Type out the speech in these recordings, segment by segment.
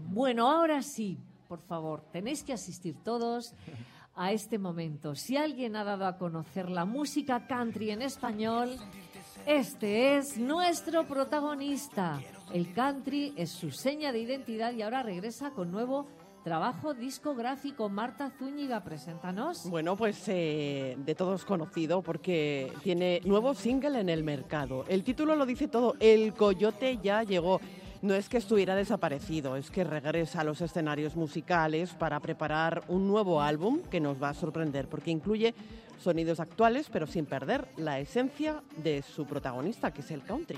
Bueno, ahora sí, por favor, tenéis que asistir todos a este momento. Si alguien ha dado a conocer la música country en español, este es nuestro protagonista. El country es su seña de identidad y ahora regresa con nuevo trabajo discográfico. Marta Zúñiga, preséntanos. Bueno, pues de todos conocido porque tiene nuevo single en el mercado. El título lo dice todo, El Coyote ya llegó. No es que estuviera desaparecido, es que regresa a los escenarios musicales para preparar un nuevo álbum que nos va a sorprender porque incluye sonidos actuales pero sin perder la esencia de su protagonista, que es el country.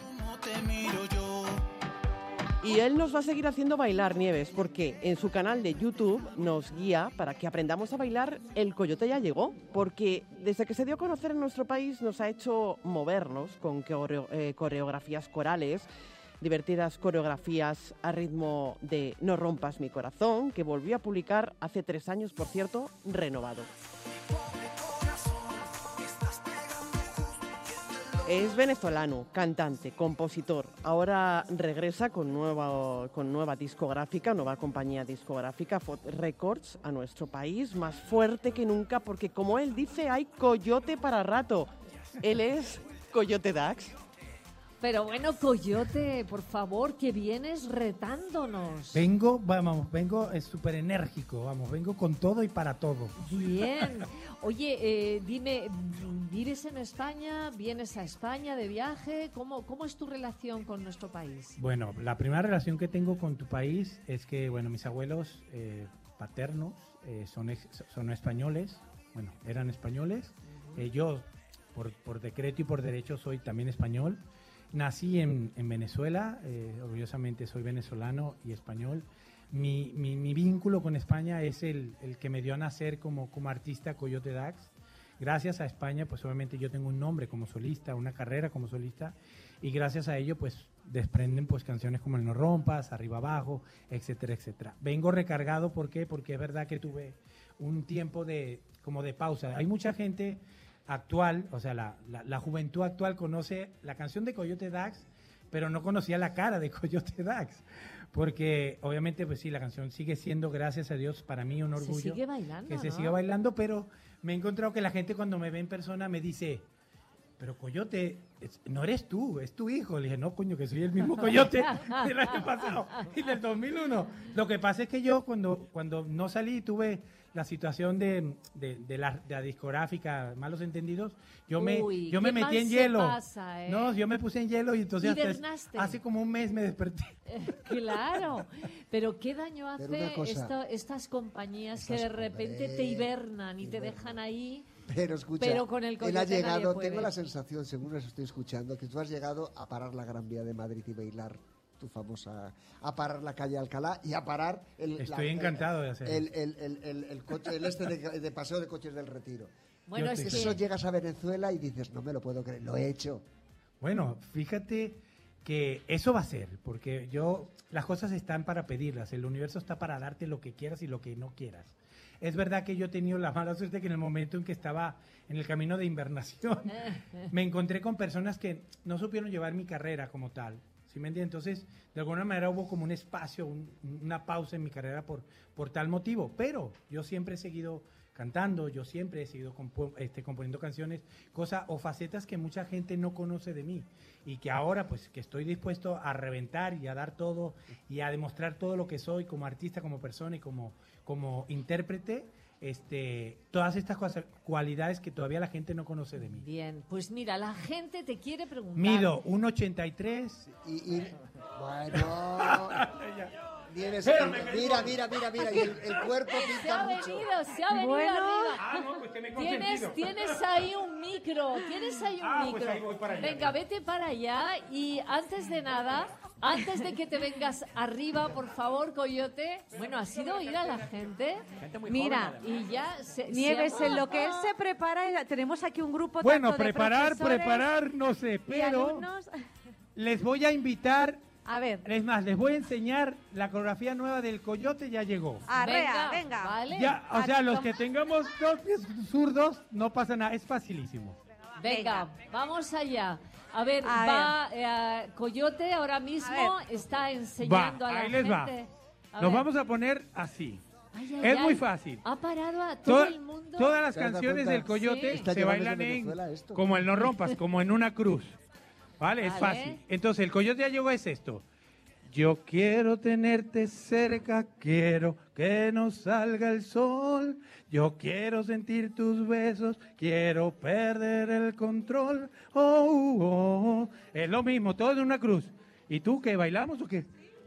Y él nos va a seguir haciendo bailar, Nieves, porque en su canal de YouTube nos guía para que aprendamos a bailar El Coyote ya llegó, porque desde que se dio a conocer en nuestro país nos ha hecho movernos con coreografías corales, divertidas coreografías a ritmo de No rompas mi corazón, que volvió a publicar hace 3 años, por cierto, renovado. Es venezolano, cantante, compositor. Ahora regresa con nueva discográfica, nueva compañía discográfica, FOT Records, a nuestro país, más fuerte que nunca, porque como él dice, hay coyote para rato. Él es Coyote Dax. Pero bueno, Coyote, por favor, que vienes retándonos. Vengo súper enérgico, vengo con todo y para todo. Bien. Oye, dime, ¿vives en España? ¿Vienes a España de viaje? ¿Cómo es tu relación con nuestro país? Bueno, la primera relación que tengo con tu país es que, bueno, mis abuelos paternos son españoles, bueno, eran españoles. Yo, por decreto y por derecho, soy también español. Nací en Venezuela, orgullosamente soy venezolano y español. Mi vínculo con España es el que me dio a nacer como artista Coyote Dax. Gracias a España, pues obviamente yo tengo un nombre como solista, una carrera como solista, y gracias a ello pues desprenden pues canciones como El No Rompas, Arriba Abajo, etcétera, etcétera. Vengo recargado, ¿por qué? Porque es verdad que tuve un tiempo de pausa. Hay mucha gente actual, o sea, la juventud actual conoce la canción de Coyote Dax, pero no conocía la cara de Coyote Dax, porque obviamente, pues sí, la canción sigue siendo, gracias a Dios, para mí un orgullo. Se sigue bailando, que se ¿no? siga bailando, pero me he encontrado que la gente cuando me ve en persona me dice, pero Coyote, no eres tú, es tu hijo. Le dije, no, coño, que soy el mismo Coyote del año pasado y del 2001. Lo que pasa es que yo cuando no salí tuve la situación de la discográfica, malos entendidos, yo me metí en hielo. Pasa, ¿eh? No, yo me puse en hielo y entonces hace como un mes me desperté. Claro, pero qué daño hace estas compañías que de repente te hibernan y te dejan ahí. Pero escucha, pero con el él ha llegado, puede. tengo la sensación, según os estoy escuchando, que tú has llegado a parar la Gran Vía de Madrid y bailar tu famosa, a parar la calle Alcalá y a parar encantado de hacer el coche, de paseo de coches del Retiro. Bueno, es que eso llegas a Venezuela y dices, no me lo puedo creer, lo he hecho. Bueno, fíjate que eso va a ser, porque las cosas están para pedirlas, el universo está para darte lo que quieras y lo que no quieras. Es verdad que yo he tenido la mala suerte que en el momento en que estaba en el camino de invernación, me encontré con personas que no supieron llevar mi carrera como tal. ¿Sí me entiendes? Entonces, de alguna manera hubo como un espacio, una pausa en mi carrera por tal motivo. Pero yo siempre he seguido cantando, yo siempre he seguido componiendo canciones, cosas o facetas que mucha gente no conoce de mí. Y que ahora, pues, que estoy dispuesto a reventar y a dar todo y a demostrar todo lo que soy como artista, como persona y como intérprete, todas estas cualidades que todavía la gente no conoce de mí. Bien, pues mira, la gente te quiere preguntar. Mido 1,83 y bueno, Nieves, mira, y el cuerpo pinta mucho. Se ha venido arriba. No, pues que me he consentido. Tienes ahí un micro, Pues ahí voy para allá. Venga, vete para allá y antes de nada, antes de que te vengas arriba, por favor, Coyote, bueno, ha sido oír a la gente. Mira, y ya Nieves, en lo que él se prepara, tenemos aquí un grupo bueno, tanto de preparar, no sé, pero alumnos. Les voy a invitar. A ver. Es más, les voy a enseñar la coreografía nueva del Coyote ya llegó. Venga. Vale. Ya, o sea, los que tengamos 2 pies zurdos, no pasa nada, es facilísimo. Venga, vamos allá. A ver, Coyote ahora mismo está enseñando a la ahí les gente. Nos ver. vamos a poner así. Ay, ay, Es ay. muy fácil. Ha parado a todo Toda- el mundo. Todas las ¿Te has dado canciones cuenta? del Coyote Sí. Está se llegando bailan desde Venezuela esto. como el No Rompas, como en una cruz. ¿Vale? Es Vale. fácil. Entonces, el Coyote ya llegó es esto. Yo quiero tenerte cerca, quiero que no salga el sol. Yo quiero sentir tus besos, quiero perder el control. Oh, oh, oh. Es lo mismo, todo en una cruz. ¿Y tú qué, bailamos o qué?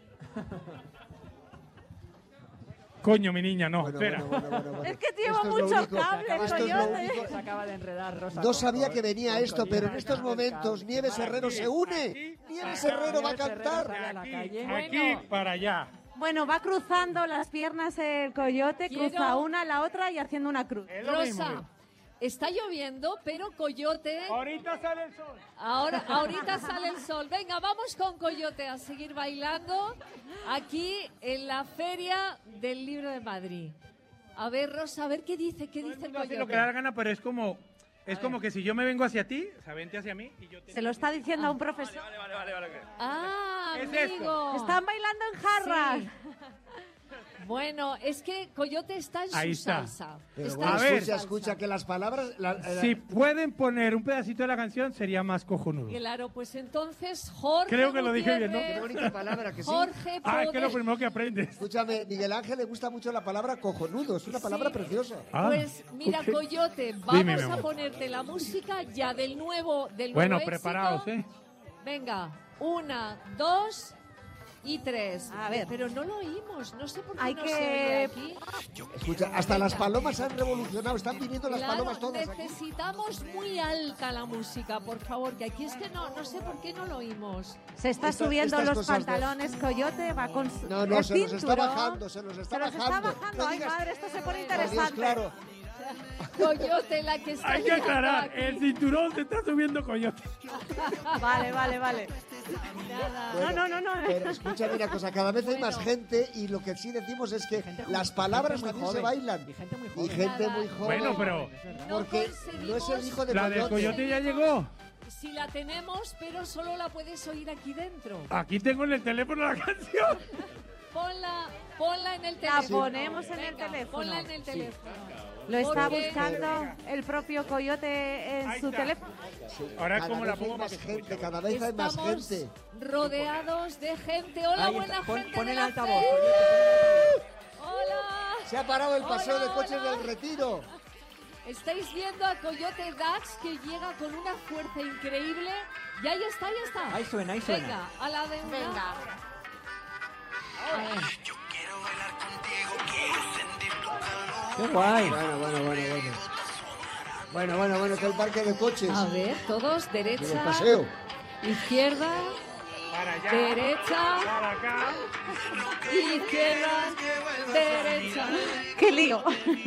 Coño, mi niña, no, Bueno, espera. bueno. Es que lleva Esto es lo mucho único. cable, Esto es lo Coyote. único. Se acaba de enredar, Rosa. No sabía que venía esto, pero en estos momentos Nieves Herrero se une. Nieves Herrero va a cantar. a la calle. Aquí para allá. Bueno, va cruzando las piernas el Coyote, Quiero- cruza una, la otra y haciendo una cruz. Es lo mismo. Rosa, está lloviendo, pero Coyote... Ahorita sale el sol. Ahorita sale el sol. Venga, vamos con Coyote a seguir bailando aquí en la Feria del Libro de Madrid. A ver, Rosa, a ver qué dice el Hace lo Coyote. que le da la gana, pero es como que si yo me vengo hacia ti, o sea, vente hacia mí y yo te... Se lo está diciendo a un profesor. Ah, Es amigo. Están bailando en jarras. Sí. Bueno, es que Coyote está en su Ahí está. salsa. Pero Está bueno, en su ver. escucha, salsa. escucha que las palabras... Si pueden poner un pedacito de la canción, sería más cojonudo. Claro, pues entonces Jorge Creo que lo dije bien, ¿no? Gutiérrez, Qué bonita palabra, que sí. Jorge Ah, es que lo Poder- primero que aprendes. Escúchame, Miguel Ángel le gusta mucho la palabra cojonudo. Es una palabra preciosa. Ah, Pues mira, ok. Coyote, Dime, vamos mi a amor. ponerte la música ya del nuevo Bueno, éxito. preparaos, ¿eh? Venga, 1, 2 y 3. A ver. Pero no lo oímos, no sé por qué Hay no que- se oye aquí. Escucha, hasta las palomas han revolucionado. Están viniendo las Claro, palomas todas aquí. necesitamos muy alta la música, por favor, que aquí es que no sé por qué no lo oímos. Se está Esta- subiendo estas los cosas de- pantalones, Coyote, va con su No, no, el se los está cinturón. bajando, se los está Se los está bajando. bajando. No Ay, digas- madre, esto se pone Por interesante. Dios, claro. Coyote, la que está Hay que llegando aclarar, aquí. el cinturón se está subiendo Coyote. Vale. Nada. No. Pero escucha una cosa, cada vez hay más Bueno. gente y lo que sí decimos es que las palabras muy también se joven. bailan. Y gente muy Y joven. gente Nada. muy joven. Bueno, pero No Porque conseguimos- no es el hijo de la del Coyote ya llegó. Si la tenemos, pero solo la puedes oír aquí dentro. Aquí tengo en el teléfono la canción. Ponla en el La teléfono. ponemos en el Venga, teléfono. Ponla en el teléfono. Lo está Porque- buscando el propio Coyote en Ahí su está. teléfono. Ahora Cada como la vez hay pongo más para que gente, escuche. cada vez hay más Estamos gente. rodeados de gente. Hola, Ahí buena está. gente Pon de el la altavoz. fe. Hola. Se ha parado el paseo Hola, de coches hola. del Retiro. Estáis viendo a Coyote Dax que llega con una fuerza increíble. Y ahí está. Ahí suena, ahí suena. Venga, a la de una. Venga. A ver. Qué guay. Bueno, que el parque de coches. A ver, todos, En el derecha, paseo. izquierda, Para allá. derecha, Para acá. izquierda, derecha. ¡Qué lío!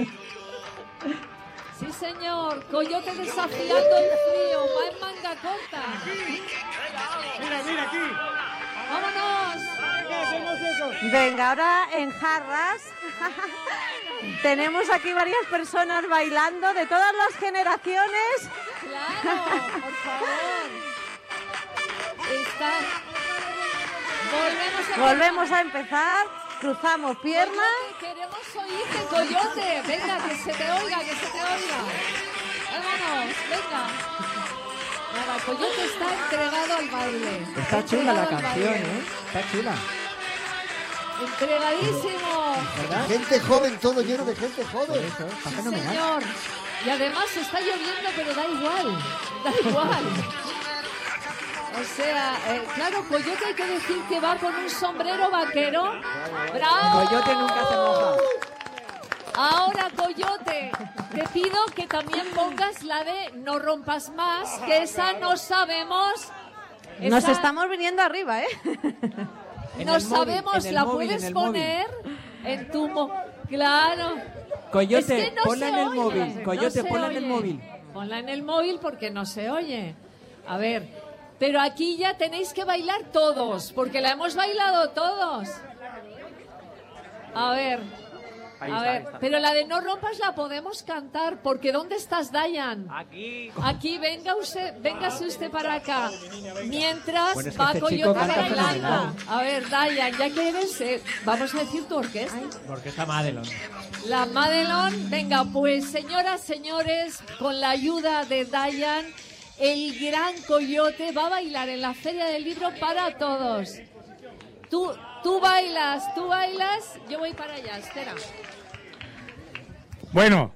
Sí, señor. Coyote desafiando el frío. Va en manga corta. Mira aquí. ¡Vámonos! ¿Qué hacemos eso? Venga, ahora en jarras. Tenemos aquí varias personas bailando de todas las generaciones. Claro, por favor. Está... Volvemos a empezar. Cruzamos piernas. Coyote, queremos oírte, Coyote. Venga, que se te oiga, Vámonos, venga. Nada, Coyote está entregado al baile. Está chula la Entregado al canción, baile. ¿eh? Está chula. Entregadísimo. ¿Verdad? Gente joven, todo lleno de gente Por joven. eso, está Sí, fenomenal. señor. Y además está lloviendo, pero da igual. Da igual. O sea, claro, Coyote hay que decir que va con un sombrero vaquero. ¡Bravo! Coyote nunca se moja. Ahora, Coyote, te pido que también pongas la de No rompas más, que esa no sabemos. Nos Esa estamos viniendo arriba, ¿eh? En no el móvil, sabemos, en el la móvil, puedes en el móvil. poner en tu... Claro. Coyote, Es que no ponla se en el oye, móvil. no Coyote, se ponla en el oye. móvil. Ponla en el móvil porque no se oye. A ver, pero aquí ya tenéis que bailar todos, porque la hemos bailado todos. A ver, A ver, pero la de no rompas la podemos cantar, porque ¿dónde estás, Dayan? Aquí. Aquí, véngase usted para acá. Mientras Bueno, es que va este chico Coyote canta bailando. fenomenal. A ver, Dayan, ya que eres, vamos a decir tu orquesta. Porque está Madelon. La Madelon, venga, pues señoras, señores, con la ayuda de Dayan, el gran Coyote va a bailar en la Feria del Libro para todos. Tú bailas, yo voy para allá, espera. Bueno,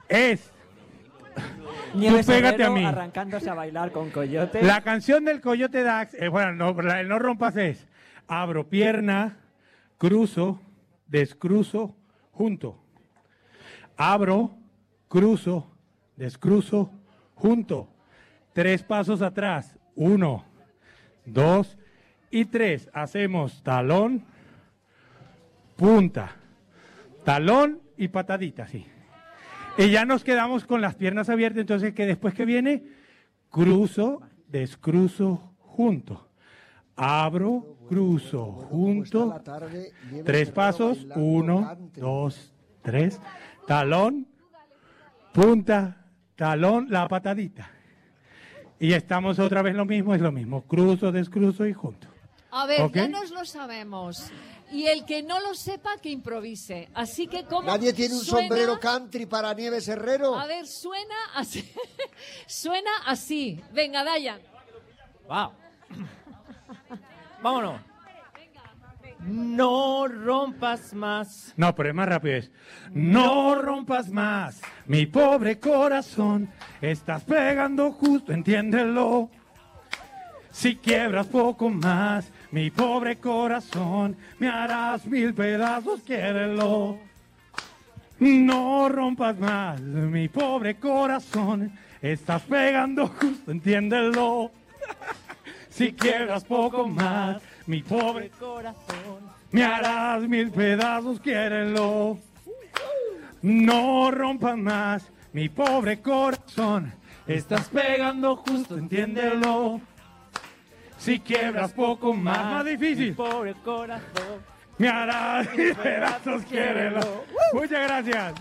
Nieves Tú pégate Herrero a mí. arrancándose a bailar con Coyote. La canción del Coyote Dax, el no rompas es: abro pierna, cruzo, descruzo, junto. Abro, cruzo, descruzo, junto. 3 pasos atrás. 1, 2 y 3. Hacemos talón, punta, talón y patadita, sí. Y ya nos quedamos con las piernas abiertas, entonces que después que viene, cruzo, descruzo, junto. Abro, cruzo, junto. 3 pasos, 1, 2, 3. Talón, punta, talón, la patadita. Y estamos otra vez lo mismo, es lo mismo. Cruzo, descruzo y junto. A ver, ¿Ok? ya nos lo sabemos. Y el que no lo sepa, que improvise. Así que, ¿cómo ¿Nadie tiene un suena? sombrero country para Nieves Herrero? A ver, suena así. Suena así. Venga, Dayan. ¡Wow! Vámonos. No rompas más. No, pero es más rápido. Es: no rompas más, mi pobre corazón. Estás pegando justo, entiéndelo. Si quiebras poco más, mi pobre corazón, me harás 1000 pedazos, quiérelo. No rompas más, mi pobre corazón. Estás pegando justo, entiéndelo. Si quiebras poco más, mi pobre Corazón. me harás 1000 pedazos, quiérelo. No rompas más, mi pobre corazón. Estás pegando justo, entiéndelo. Si quiebras poco más difícil, Mi pobre corazón. me harás 1000 pedazos, quiérelo. Muchas gracias.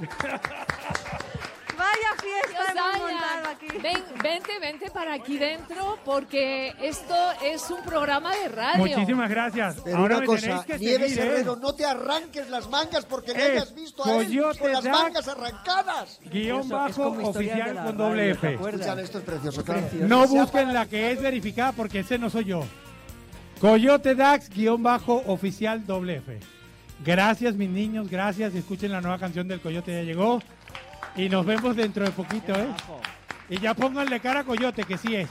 Vaya fiesta hemos Dayan, montado aquí. vente para aquí dentro, porque esto es un programa de radio. Muchísimas gracias. Pero Ahora una me cosa, tenéis que Nieves seguir, Herrero, no te arranques las mangas porque le Es hayas visto a él Coyote con las Dax. mangas arrancadas. Guión Eso es bajo como historia de oficial la con doble radio, F. ¿te acuerdas? Escuchan, esto es precioso, claro. No busquen la que es verificada porque ese no soy yo. Coyote Dax, guión bajo oficial doble F. Gracias, mis niños, gracias. Escuchen la nueva canción del Coyote, ya llegó. Y nos vemos dentro de poquito, ¿eh? Y ya pónganle cara a Coyote, que sí es.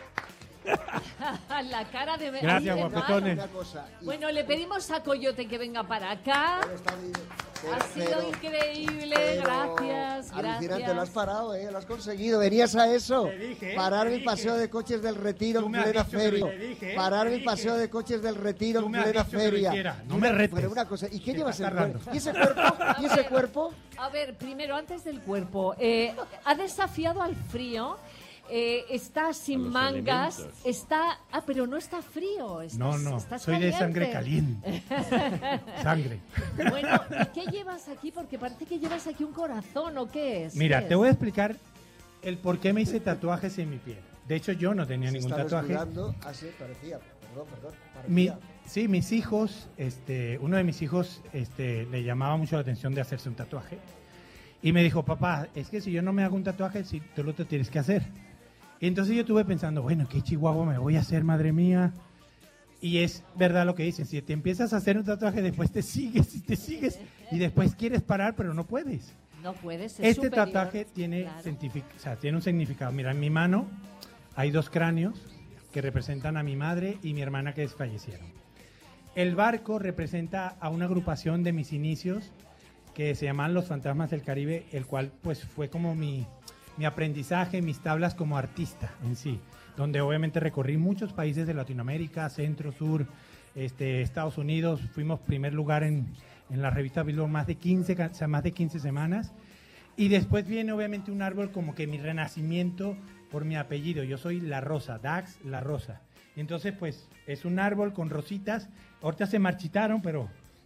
La cara de... Gracias, Ay, guapetones. Una cosa, y- Bueno, le pedimos a Coyote que venga para acá. pero está bien, Ha sido pero- increíble, pero gracias, alucinante, lo has gracias. parado, lo has conseguido. Venías a eso. Te dije, Parar te mi dije. paseo de coches del Retiro Tú en me has plena dicho que feria. lo dije, Parar te mi dije. paseo de coches del Retiro Tú en me has plena dicho que lo feria. hiciera. No me retes. Pero una cosa, ¿y qué Te llevas estás el cuerpo? tardando. ¿Y ese cuerpo? ¿Y ese cuerpo? A ver, primero, antes del cuerpo, ha desafiado al frío, está sin mangas, está... Ah, pero no está frío. No, estás soy de sangre caliente. caliente. Sangre. Bueno, ¿y qué llevas aquí? Porque parece que llevas aquí un corazón, ¿o qué es? Mira, ¿Qué te es? voy a explicar el por qué me hice tatuajes en mi piel. De hecho, yo no tenía Se ningún está tatuaje. desnudando. Ah, sí, parecía. Perdón. Mi- Parecía. sí, mis hijos, uno de mis hijos le llamaba mucho la atención de hacerse un tatuaje. Y me dijo, papá, es que si yo no me hago un tatuaje, si tú lo te tienes que hacer. Y entonces yo estuve pensando, bueno, ¿qué chihuahua me voy a hacer, madre mía? Y es verdad lo que dicen, si te empiezas a hacer un tatuaje, después te sigues y después quieres parar, pero no puedes. No puedes ser Este superior, tatuaje tiene, claro. tiene un significado. Mira, en mi mano hay 2 cráneos que representan a mi madre y mi hermana que desfallecieron. El barco representa a una agrupación de mis inicios que se llaman Los Fantasmas del Caribe, el cual pues fue como mi aprendizaje, mis tablas como artista en sí, donde obviamente recorrí muchos países de Latinoamérica, Centro, Sur, Estados Unidos. Fuimos primer lugar en la revista Billboard más de 15 semanas. Y después viene obviamente un árbol como que mi renacimiento por mi apellido. Yo soy La Rosa, Dax La Rosa. Y entonces pues es un árbol con rositas. Ahorita se marchitaron, pero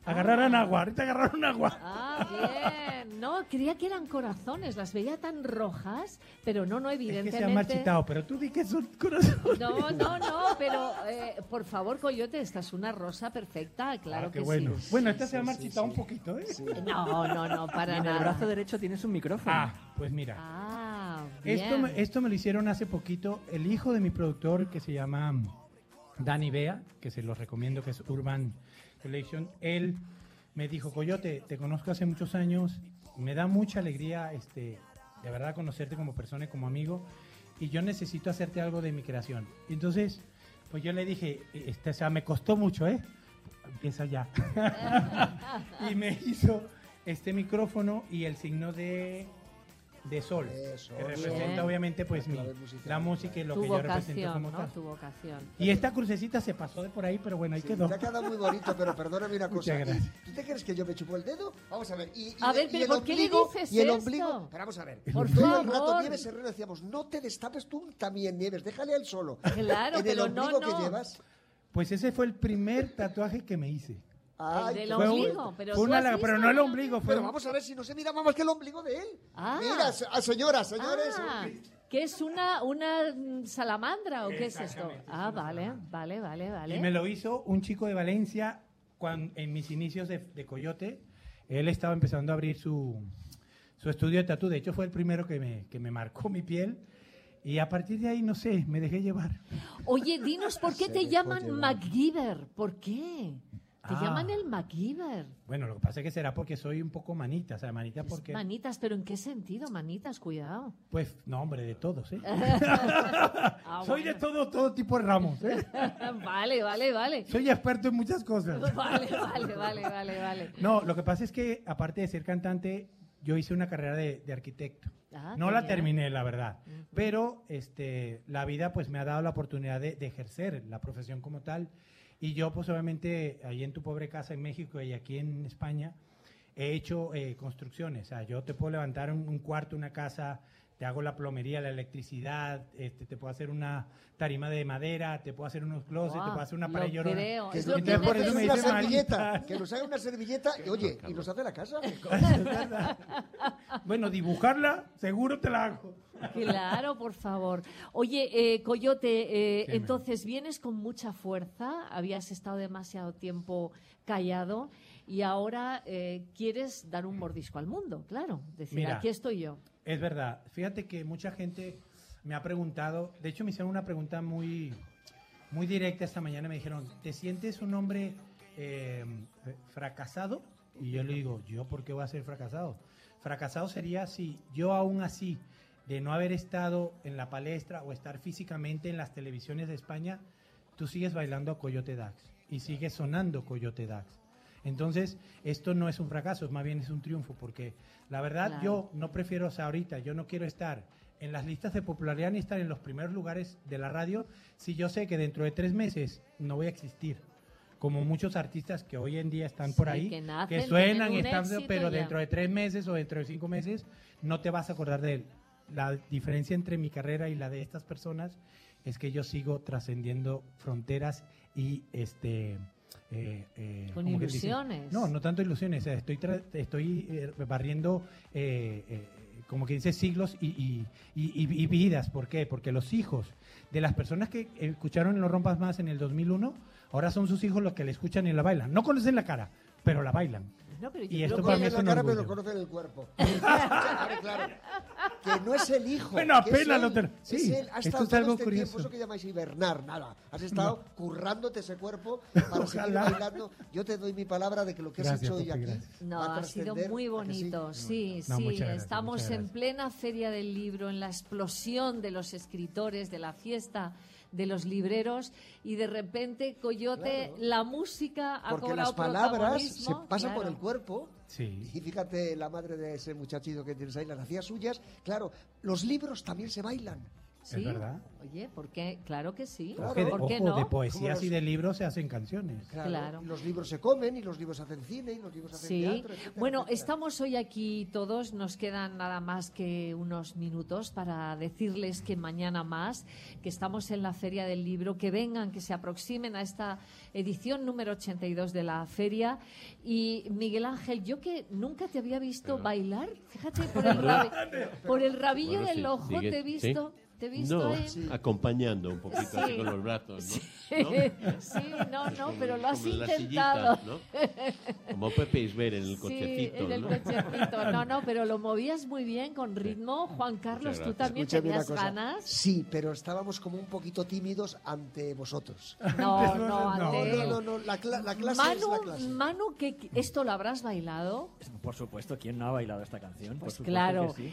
Agarraron agua, ahorita agarraron agua. Ah, bien. No, creía que eran corazones, las veía tan rojas, pero no, Es que se ha evidentemente. marchitado, pero tú di que son corazones. No, pero por favor, Coyote, esta es una rosa perfecta, claro Qué que bueno. sí. Bueno, esta se ha marchitado un poquito, ¿eh? No, para En nada. el brazo derecho tienes un micrófono. Ah, pues mira. Ah, Esto bien. esto me lo hicieron hace poquito. El hijo de mi productor, que se llama Dani Bea, que se los recomiendo, que es Urban Collection, él me dijo: Coyote, te conozco hace muchos años, me da mucha alegría de verdad conocerte como persona y como amigo, y yo necesito hacerte algo de mi creación. Entonces, pues yo le dije, o sea, me costó mucho, empieza ya. Y me hizo este micrófono y el signo de sol, Eso, que bien. representa obviamente pues La clave musical. la música y lo Tu que yo represento vocación, como ¿no? tal. Tu vocación. Y esta crucecita se pasó de por ahí, pero bueno, ahí Sí, quedó. te ha quedado muy bonito, pero perdóname una cosa. Muchas gracias. ¿Tú te crees que yo me chupo el dedo? Vamos a ver. A ver, pero el ¿por qué le ombligo- dices y el esto? ombligo. Pero vamos a ver. Por Todo el rato favor. Nieves Herrero decíamos, no te destapes tú también, Nieves, déjale a él solo. Claro, en el pero no, ombligo no. que llevas. Pues ese fue el primer tatuaje que me hice. Ay, del qué Fue un- ombligo, pero fue tú una has la- visto pero no el el ombligo, fue Pero un- vamos a ver si no se mira más que el ombligo de él. Ah. Mira, señoras, señores. Ah, ¿qué es una salamandra o qué es esto? Ah, vale. Y me lo hizo un chico de Valencia en mis inicios de Coyote. Él estaba empezando a abrir su estudio de tatú. De hecho, fue el primero que me marcó mi piel. Y a partir de ahí, no sé, me dejé llevar. Oye, dinos por qué Se te dejó llaman llevar. MacGyver. ¿Por qué? Te Ah. llaman el MacGyver. Bueno, lo que pasa es que será porque soy un poco manita. O sea, manita porque... Manitas, pero ¿en qué sentido? Manitas, cuidado. Pues, no, hombre, de todos, ¿eh? Ah, Soy de bueno. todo tipo de ramos, ¿eh? Vale. Soy experto en muchas cosas. Vale. No, lo que pasa es que, aparte de ser cantante, yo hice una carrera de arquitecto. Ah, No qué la bien. terminé, la verdad. Pero la vida pues me ha dado la oportunidad de ejercer la profesión como tal. Y yo, pues obviamente, ahí en tu pobre casa en México y aquí en España, he hecho construcciones. O sea, yo te puedo levantar un cuarto, una casa, te hago la plomería, la electricidad, te puedo hacer una tarima de madera, te puedo hacer unos closets, te puedo hacer una pared Lo llorona. creo. Que Es nos lo que Entonces, por eso me haga una dicen servilleta, manitas. que nos haga una servilleta y oye, y nos hace la casa. Bueno, dibujarla, seguro te la hago. Claro, por favor. Oye, Coyote, Dime. entonces vienes con mucha fuerza, habías estado demasiado tiempo callado y ahora quieres dar un mordisco al mundo, claro. Decir, Mira. aquí estoy yo. Es verdad. Fíjate que mucha gente me ha preguntado, de hecho me hicieron una pregunta muy directa esta mañana, me dijeron, ¿te sientes un hombre fracasado? Y yo le digo, ¿yo por qué voy a ser fracasado? Fracasado sería si yo aún así, de no haber estado en la palestra o estar físicamente en las televisiones de España, tú sigues bailando a Coyote Dax y sigues sonando Coyote Dax. Entonces, esto no es un fracaso, más bien es un triunfo, porque la verdad Claro. yo no prefiero, o sea, ahorita yo no quiero estar en las listas de popularidad ni estar en los primeros lugares de la radio si yo sé que dentro de 3 meses no voy a existir. Como muchos artistas que hoy en día están por Sí, ahí, que nacen, suenan tienen y un están, éxito pero ya. dentro de 3 meses o dentro de 5 meses no te vas a acordar de él. La diferencia entre mi carrera y la de estas personas es que yo sigo trascendiendo fronteras y Con ¿cómo que dice? ilusiones. No tanto ilusiones, o sea, estoy barriendo como que dice siglos y vidas. ¿Por qué? Porque los hijos de las personas que escucharon No Rompas Más en el 2001, ahora son sus hijos los que la escuchan y la bailan. No conocen la cara, pero la bailan. No, pero yo Y creo esto que- para mí Conocen es la un cara, pero orgullo. no conocen el cuerpo. Claro. Que no es el hijo. Bueno, que es apenas él, lo ten- sí, es él. Ha esto estado es todo algo este curioso. tiempo, eso que llamáis hibernar, nada. Has estado currándote ese cuerpo para seguir Ojalá. bailando. Yo te doy mi palabra de que lo que has Gracias, hecho hoy Pupi, aquí gracias. No, va a ha sido trascender, muy ¿a que sí? bonito, sí, No, sí. muchas gracias, Estamos muchas en gracias. plena feria del libro, en la explosión de los escritores, de la fiesta de los libreros y de repente, Coyote, Claro. la música ha Porque cobrado las palabras se protagonismo. pasan por Claro. el cuerpo. Sí. Y fíjate, la madre de ese muchachito que tienes ahí las hacía suyas. Claro, los libros también se bailan. Sí. Es verdad. Oye, ¿por qué? Claro que sí. Claro. ¿Por qué Ojo, no? de poesías Como y los- de libros se hacen canciones. Claro. Y los libros se comen, y los libros hacen cine, y los libros hacen Sí, teatro, etcétera, bueno, etcétera. estamos hoy aquí todos, nos quedan nada más que unos minutos para decirles que mañana más, que estamos en la Feria del Libro, que vengan, que se aproximen a esta edición número 82 de la feria. Y Miguel Ángel, yo que nunca te había visto bailar, fíjate, por el rabillo Bueno, del sí, ojo sigue- te he visto. ¿sí? Te he visto No, ahí. acompañando un poquito así Sí. con los brazos, ¿no? Sí, no, pero lo has Como las intentado. sillitas, ¿no? Como Pepe Isber en el Sí, cochecito, en el ¿no? cochecito. No, pero lo movías muy bien con ritmo. Juan Carlos, tú gracias. también Escúchame una tenías cosa. ganas. Sí, pero estábamos como un poquito tímidos ante vosotros. No, No, ante él. No, la clase es la clase. Manu, ¿esto lo habrás bailado? Por supuesto, ¿quién no ha bailado esta canción? Pues Por supuesto claro. que sí.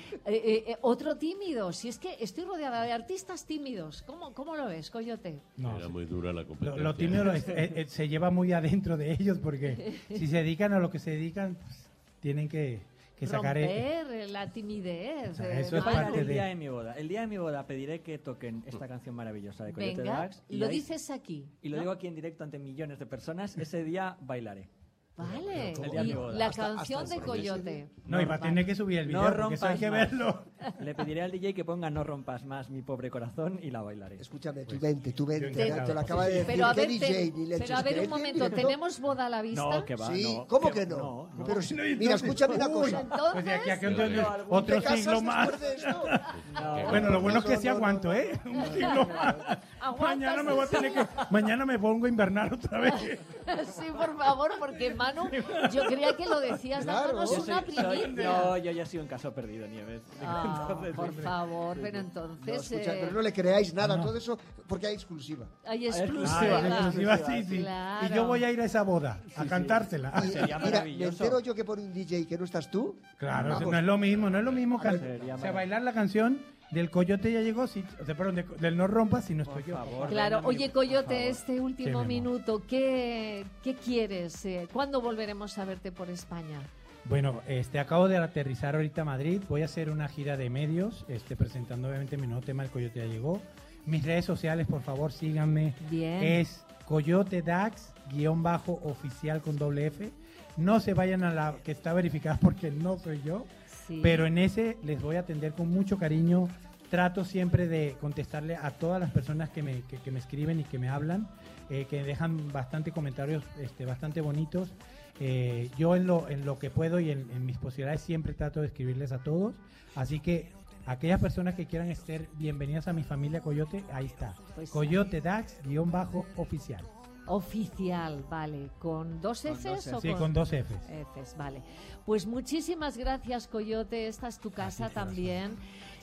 Otro tímido. Si es que estoy rodeada de artistas tímidos. ¿Cómo lo ves, Coyote? No, Era muy dura la Lo, competencia. lo tímido se lleva muy adentro de ellos porque si se dedican a lo que se dedican, pues, tienen que sacar... Romper la timidez. sea, eso es Manu. parte El de- día de mi boda. El día de mi boda pediré que toquen esta canción maravillosa de Coyote Venga, Dax. Y lo ahí- dices aquí. Y lo ¿no? digo aquí en directo ante millones de personas. Ese día bailaré. Vale. El día de Y mi boda. la Hasta canción el de compromiso. Coyote. No, y va a tener que subir el video No porque eso hay rompas que más. verlo. Le pediré al DJ que ponga No rompas más mi pobre corazón y la bailaré. Escúchame, tú vente, te encantado. lo acaba de decir. Pero a ¿Qué ver, DJ ni leches? pero a ver ¿Que un en momento, directo? ¿tenemos boda a la vista? No, que va, Sí, no. ¿cómo que no? No. Pero si- No, mira, entonces- escúchame una Uy, cosa. Entonces, pues de aquí a que Pero otro ¿Te casas siglo más. después de esto? Bueno, lo bueno es que No, sí no, aguanto, no, ¿eh? Un siglo más. Mañana me voy a tener que... Mañana me pongo a invernar otra vez. Sí, por favor, porque Manu, yo creía que lo decías Claro. dándonos Yo una primicia. No, yo ya he sido un caso perdido, Nieves. Ah, Entonces, por hombre. favor, pero No, entonces escucha, pero no le creáis nada, No. todo eso, porque hay exclusiva. hay exclusiva. exclusiva. Exclusiva, sí, sí. Claro. Y yo voy a ir a esa boda, a cantársela. Y, Sería mira, me maravilloso. entero yo que por un DJ que no estás tú. Claro, Vamos. no es lo mismo, Sería o sea, bailar la canción del Coyote ya llegó, o sea, perdón, del No Rompas si no Por estoy yo. favor. Claro, venga, oye por Coyote, favor. este último Sí, mi amor. minuto, ¿qué quieres? ¿Cuándo volveremos a verte por España? Bueno, acabo de aterrizar ahorita a Madrid, voy a hacer una gira de medios, presentando obviamente mi nuevo tema, El Coyote ya llegó. Mis redes sociales, por favor, síganme. Bien. Es Coyote Dax, _oficial con doble F. No se vayan a la que está verificada porque no soy yo. Sí. Pero en ese les voy a atender con mucho cariño. Trato siempre de contestarle a todas las personas que me escriben y que me hablan, que dejan bastante comentarios bastante bonitos. Yo en lo que puedo y en mis posibilidades siempre trato de escribirles a todos. Así que aquellas personas que quieran ser bienvenidas a mi familia Coyote, ahí está. Pues- Coyote Dax _oficial. Oficial, vale. ¿Con dos Con Fs dos o Sí, con dos Fs. Fs? Vale. Pues muchísimas gracias, Coyote. Esta es tu casa corazón. también.